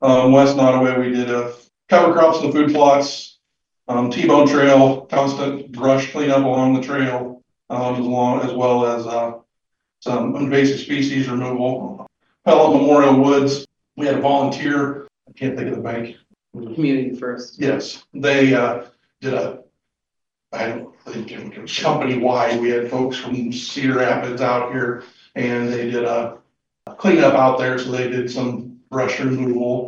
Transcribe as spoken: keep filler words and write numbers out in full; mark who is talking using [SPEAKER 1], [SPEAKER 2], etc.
[SPEAKER 1] Um, West Nottaway, we did a cover crops in the food plots, um, T-bone trail, constant brush cleanup along the trail, um, as long, as well as, uh, some invasive species removal. Pellet Memorial Woods, we had a volunteer, I can't think of the bank.
[SPEAKER 2] Community first.
[SPEAKER 1] Yes, they, uh, did a, I don't think it was company wide, we had folks from Cedar Rapids out here, and they did a cleanup out there, so they did some brush removal.